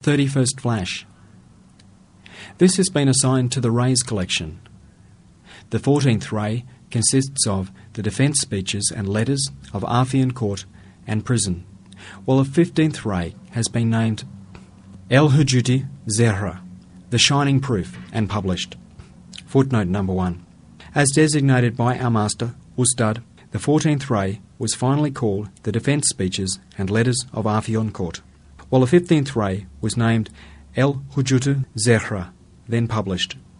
31st Flash. This has been assigned to the Rays collection. The 14th Ray consists of the defence speeches and letters of Arthian Court and Prison, while the 15th Ray has been named El Hujjati Zehra, the Shining Proof, and published. Footnote number 1. As designated by our master, Ustad, the 14th Ray was finally called the Defence Speeches and Letters of Arthian Court, while the 15th Ray was named El Hujjatu Zehra, then published.